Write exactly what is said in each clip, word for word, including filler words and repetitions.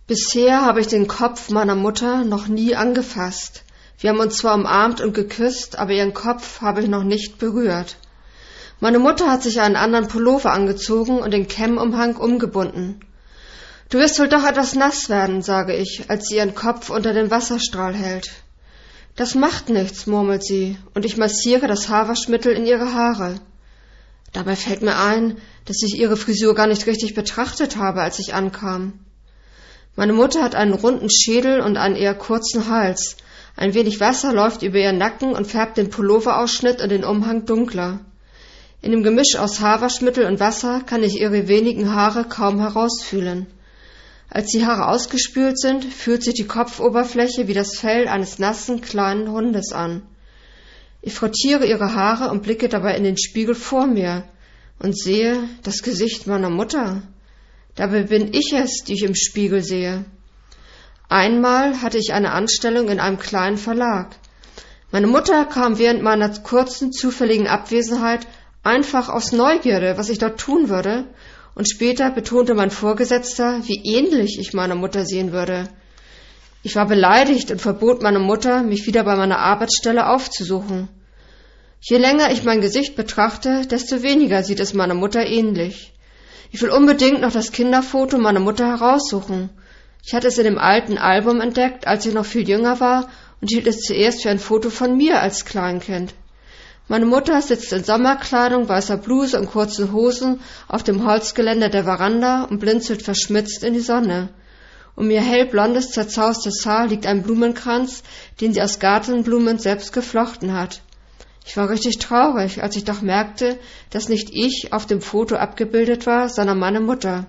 Bisher habe ich den Kopf meiner Mutter noch nie angefasst. Wir haben uns zwar umarmt und geküsst, aber ihren Kopf habe ich noch nicht berührt. Meine Mutter hat sich einen anderen Pullover angezogen und den Kämmumhang umgebunden. »Du wirst wohl doch etwas nass werden«, sage ich, als sie ihren Kopf unter den Wasserstrahl hält. »Das macht nichts«, murmelt sie, und ich massiere das Haarwaschmittel in ihre Haare. Dabei fällt mir ein, dass ich ihre Frisur gar nicht richtig betrachtet habe, als ich ankam. Meine Mutter hat einen runden Schädel und einen eher kurzen Hals. Ein wenig Wasser läuft über ihren Nacken und färbt den Pulloverausschnitt und den Umhang dunkler. In dem Gemisch aus Haarwaschmittel und Wasser kann ich ihre wenigen Haare kaum herausfühlen. Als die Haare ausgespült sind, fühlt sich die Kopfoberfläche wie das Fell eines nassen, kleinen Hundes an. Ich frottiere ihre Haare und blicke dabei in den Spiegel vor mir und sehe das Gesicht meiner Mutter. Dabei bin ich es, die ich im Spiegel sehe. Einmal hatte ich eine Anstellung in einem kleinen Verlag. Meine Mutter kam während meiner kurzen, zufälligen Abwesenheit einfach aus Neugierde, was ich dort tun würde, und später betonte mein Vorgesetzter, wie ähnlich ich meiner Mutter sehen würde. Ich war beleidigt und verbot meiner Mutter, mich wieder bei meiner Arbeitsstelle aufzusuchen. Je länger ich mein Gesicht betrachte, desto weniger sieht es meiner Mutter ähnlich. Ich will unbedingt noch das Kinderfoto meiner Mutter heraussuchen. Ich hatte es in dem alten Album entdeckt, als ich noch viel jünger war, und hielt es zuerst für ein Foto von mir als Kleinkind. Meine Mutter sitzt in Sommerkleidung, weißer Bluse und kurzen Hosen auf dem Holzgeländer der Veranda und blinzelt verschmitzt in die Sonne. Um ihr hellblondes, zerzaustes Haar liegt ein Blumenkranz, den sie aus Gartenblumen selbst geflochten hat. Ich war richtig traurig, als ich doch merkte, dass nicht ich auf dem Foto abgebildet war, sondern meine Mutter.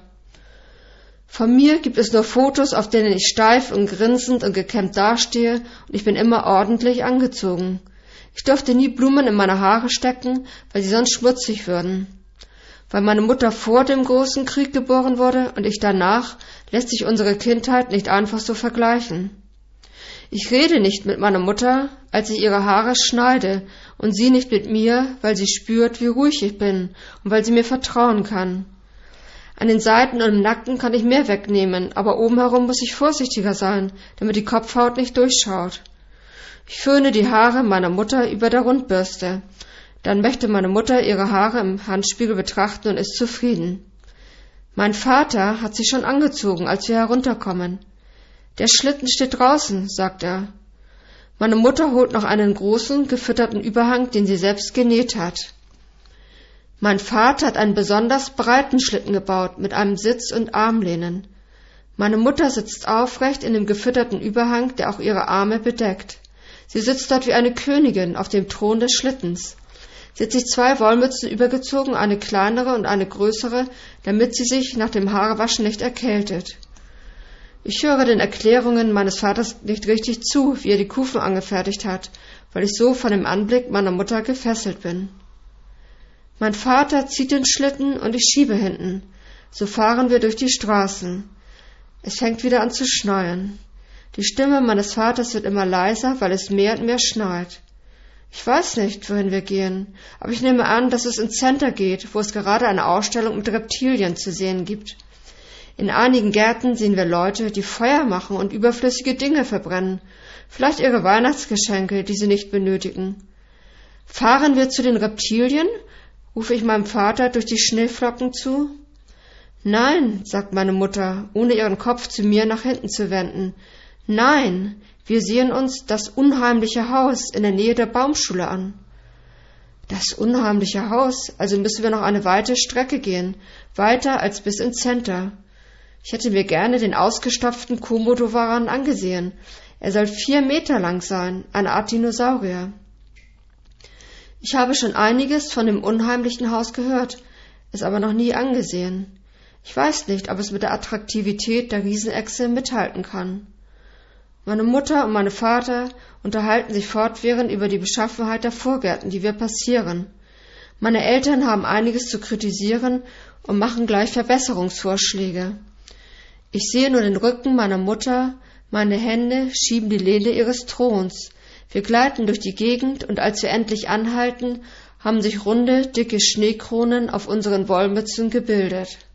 Von mir gibt es nur Fotos, auf denen ich steif und grinsend und gekämmt dastehe, und ich bin immer ordentlich angezogen. Ich durfte nie Blumen in meine Haare stecken, weil sie sonst schmutzig würden. Weil meine Mutter vor dem großen Krieg geboren wurde und ich danach, lässt sich unsere Kindheit nicht einfach so vergleichen. Ich rede nicht mit meiner Mutter, als ich ihre Haare schneide, und sie nicht mit mir, weil sie spürt, wie ruhig ich bin und weil sie mir vertrauen kann. An den Seiten und im Nacken kann ich mehr wegnehmen, aber oben herum muss ich vorsichtiger sein, damit die Kopfhaut nicht durchschaut. Ich föhne die Haare meiner Mutter über der Rundbürste. Dann möchte meine Mutter ihre Haare im Handspiegel betrachten und ist zufrieden. Mein Vater hat sie schon angezogen, als wir herunterkommen. »Der Schlitten steht draußen«, sagt er. Meine Mutter holt noch einen großen, gefütterten Überhang, den sie selbst genäht hat. Mein Vater hat einen besonders breiten Schlitten gebaut, mit einem Sitz und Armlehnen. Meine Mutter sitzt aufrecht in dem gefütterten Überhang, der auch ihre Arme bedeckt. Sie sitzt dort wie eine Königin auf dem Thron des Schlittens. Sie hat sich zwei Wollmützen übergezogen, eine kleinere und eine größere, damit sie sich nach dem Haarewaschen nicht erkältet. Ich höre den Erklärungen meines Vaters nicht richtig zu, wie er die Kufen angefertigt hat, weil ich so von dem Anblick meiner Mutter gefesselt bin. Mein Vater zieht den Schlitten und ich schiebe hinten. So fahren wir durch die Straßen. Es fängt wieder an zu schneien. Die Stimme meines Vaters wird immer leiser, weil es mehr und mehr schneit. Ich weiß nicht, wohin wir gehen, aber ich nehme an, dass es ins Center geht, wo es gerade eine Ausstellung mit Reptilien zu sehen gibt. In einigen Gärten sehen wir Leute, die Feuer machen und überflüssige Dinge verbrennen, vielleicht ihre Weihnachtsgeschenke, die sie nicht benötigen. Fahren wir zu den Reptilien? Rufe ich meinem Vater durch die Schneeflocken zu. Nein, sagt meine Mutter, ohne ihren Kopf zu mir nach hinten zu wenden. Nein, wir sehen uns das unheimliche Haus in der Nähe der Baumschule an. Das unheimliche Haus, also müssen wir noch eine weite Strecke gehen, weiter als bis ins Center. Ich hätte mir gerne den ausgestopften Komodo-Varan angesehen. Er soll vier Meter lang sein, eine Art Dinosaurier. Ich habe schon einiges von dem unheimlichen Haus gehört, es aber noch nie angesehen. Ich weiß nicht, ob es mit der Attraktivität der Riesenechse mithalten kann. Meine Mutter und mein Vater unterhalten sich fortwährend über die Beschaffenheit der Vorgärten, die wir passieren. Meine Eltern haben einiges zu kritisieren und machen gleich Verbesserungsvorschläge. Ich sehe nur den Rücken meiner Mutter, meine Hände schieben die Lehne ihres Throns. Wir gleiten durch die Gegend und als wir endlich anhalten, haben sich runde, dicke Schneekronen auf unseren Wollmützen gebildet.